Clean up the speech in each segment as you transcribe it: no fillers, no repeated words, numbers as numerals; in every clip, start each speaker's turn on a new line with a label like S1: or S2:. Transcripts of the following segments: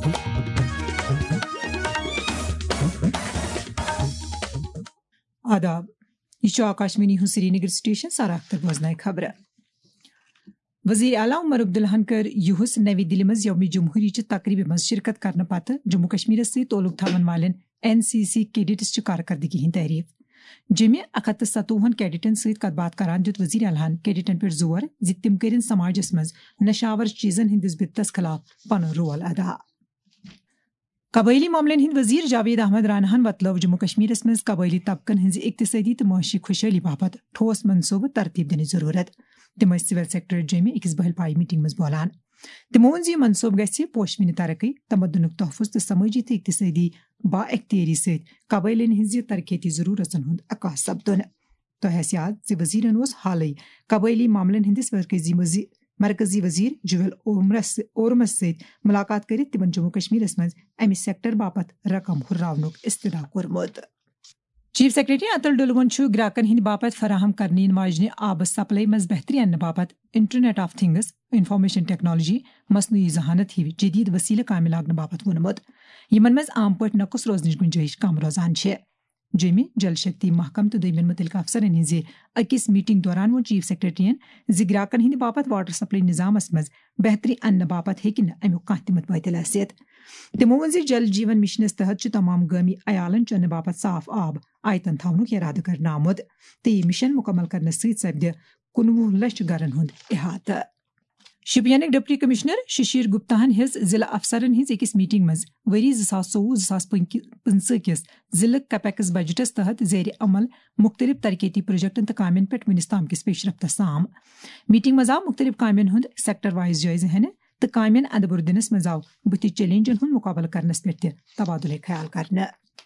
S1: آداب، یہ آکاشوانی ہند سری نگر سٹیشن سارا اختر بوزنائے خبر. وزیر اعلیٰ عمر عبداللہن کر یہس نوی دلی مز یوم جمہوری چہ تقریب مز شرکت کرنے پتہ جموں کشمیر سی تعلق تھاون والن NCC کیڈٹس چہ کارکردگی ہند تعریف. جمع 157 کیڈٹن ست کت بات کران دیت وزیر اعلیٰ کیڈٹن پہ زور زِ تم کرن سماجس مز نشاور چیزن ہندس بتس خلاف پن رول ادا. قبائلی معاملن ہند وزیر جاوید احمد راناہن وتلو جموں کشمیر مز قبائلی طبقن ہز اقتصادی تو معاشی خوشحالی باپت ٹھوس منصوبہ ترتیب دن ضرورت. تم سول سیکٹریٹ جمع اکس بہل پائی میٹنگ مز بولان. تمو ون یہ منصوبہ گھ پوشوین ترقی، تمدنک تحفظ تو سماجی تو اقتصادی با اختیاری ست قبائلن ہز ترقیتی ضرورتن ہند عکاس سپدن. تہ یاد وزیرن حالی قبائلی معاملن ہندس مرکزی وزیر جویل اورمس ست ملاقات کرت تمن جموں کشمیر مز امہ سیکٹر باپت رقم ہرراونک استدعا کورمت. چیف سیکریٹری اتل ڈولون گراکن ہند باپت فراہم کرنے واجنہ آب سپلائی مز بہتری انہ باپت internet of things, information technology, مصنوعی ذہانت ہی جدید وسیلہ کامہ لاگنہ باپت وونمت. یمن مز عام پٲٹھۍ نقص روزنچ گنجائش کم روزان چھ. جمع جل شکتی محکمہ تو دویمن متعلقہ افسرن ہز اکس میٹنگ دوران وون چیف سیکریٹرین زِ گراکن ہند باپت واٹر سپلائی نظامس مز بہتری انہ باپت ہیکہ نہ امیک کانٛہہ تہ متبادل ٲسِتھ. تمو ون زِ جل جیون مشنس تحت تمام گامی عیالن چنہ باپت صاف آب آیتن تھونک ارادہ کرنہٕ آمت تہٕ یہ مشن مکمل کرنس ست سپدِ 19 لچھ گرن ہند احاطہ. شپینک ڈپٹی کمشنر ششیر گپتاہن ہز ضلع افسرن ہز اکس میٹنگ مز وری 2024-2025 کس ضلع کیپیکس بجٹس تحت زیر عمل مختلف ترقیتی پروجیکٹن تو کامین پہ ونس تام کس پیش رفتس سام. میٹنگ مز آو مختلف کامین ہند سیکٹر وائز جائزہ ہینہ تو کامین اندبر دنس مز آو بتھ چیلنجن ہند مقابلہ کرنس پہ تبادلہ خیال کرنے.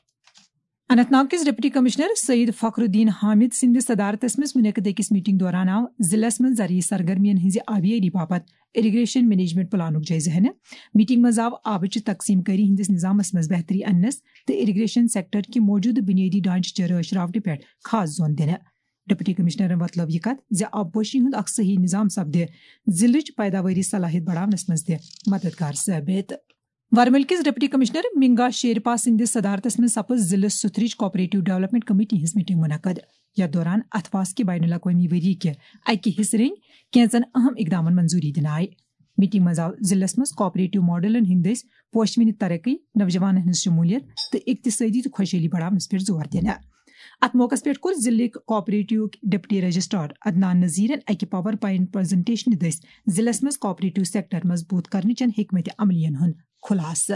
S1: اننت ناگ کس ڈپٹی کمشنر سعید فخر الدین حامد سند صدارتس مز منعقد اکس میٹنگ دوران آو ضلع مز زرعی سرگرمین ہز آبیاری باپت اریگیشن مینجمنٹ پلانک جائزہ ہینہ. میٹنگ مز آو آبچہ تقسیم کاری ہندس نظامس مز بہتری انس تو اریگیشن سیکٹر کہ موجودہ بنیادی ڈھانچہ چہ رٲچھ راوٹہ پہ خاص زون دنہ. ڈپٹی کمشنرن وتلو یہ کت زِ آبپاشی ہند اخ صحیح نظام سپدِ ضلعچ پیداواری صلاحیت بڑھاونس مز تہ مددگار ثابت. ورمل کس ڈپٹی کمشنر منگا شیرپا سندس صدارتس مز سپز ضلع ستھرچ کوآپریٹو ڈیولپمنٹ کمیٹی ہز میٹنگ منعقد. یتھ دوران اتھواس کہ بین الاقوامی وری کہ اکہ حصہ رنگ کینچن اہم اقدامن منظوری دن آئی. میٹنگ مز آو ضلع مز کوآپریٹو ماڈلن ہندس پوشوین ترقی، نوجوانن ہز شمولیت تو اقتصادی تو خوشحالی بڑھاونس پہ زور دنہ. ات موقع پہ کور ضلع کوآپریٹو ڈپٹی رجسٹرار عدنان نذیرن اکہ پاور پوائنٹ پریزنٹیشن دس ضلع مز کوآپریٹو سیکٹر مضبوط کرنے چن حکمت عملین ہند خلاصہ.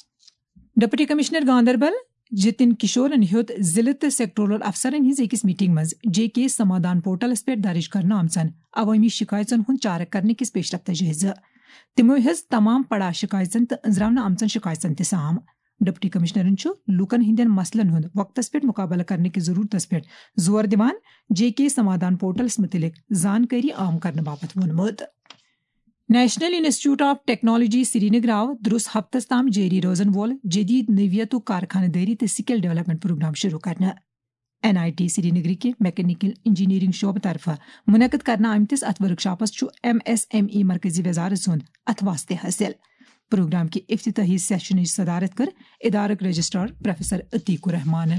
S1: ڈپٹی کمشنر گاندربل جتن کشورن ہیوت ضلع تو سیکٹورل افسرن ہز اکس میٹنگ مز JK سمادھان پورٹلس پہ درج کرنے آمژن عوامی شکایتن ہند چارہ کرنے کس پیش رفت جائزہ. تمو ہز تمام پڑا شکایتن تو انزراونہ آمژن شکایتن تہ سام. ڈپٹی کمشنرن لوکن ہندین مسلن ہند وقتس پہ مقابلہ کرنے کی ضرورتس پہ زور دیوان JK سمادھان پورٹلس متعلق زانکاری عام کرنے باپت وونمت. نیشنل انسٹی ٹیوٹ آف ٹیکنالوجی سری نگر آو درس ہفتس تام جاری روزن وول جدید نویت و کارخانہ داری تو سکل ڈیولپمنٹ پروگرام شروع کرنا. NIT سری نگر کے میکینیکل انجینئرنگ شعبہ طرف منعقد کرنا آمتس ات ورکشاپس MSME مرکزی وزارت سند اتھواس تہ حاصل. پروگرام کی افتتاحی سیشن صدارت کر ادارک رجسٹرار پروفیسر عتیق الرحمان.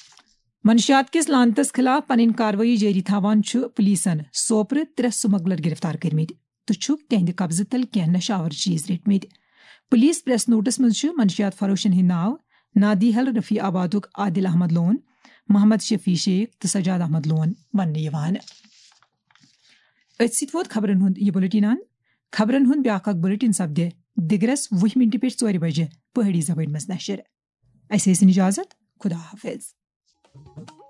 S1: منشیات کس لانتس خلاف پنن کاروٲیی جاری تھاوان پولیسن سوپر 3 سمگلر گرفتار کرمت تو تہند قبضہ تل کینٛہہ نشاور چیز رٹمت. پولیس پریس نوٹس مز منشیات فروشن ہند ناو نادی حل رفیع آبادک عادل احمد لون، محمد شفیع شیخ تو سجاد احمد لون ون. ات ووت خبرن ہند یہ بلیٹن. خبرن ہند بیاکھ اکھ بلیٹن سپدِ دگرس 20 منٹ پہ 4 بجے پہاڑی زبان مز نشر. اسے اجازت. خدا حافظ.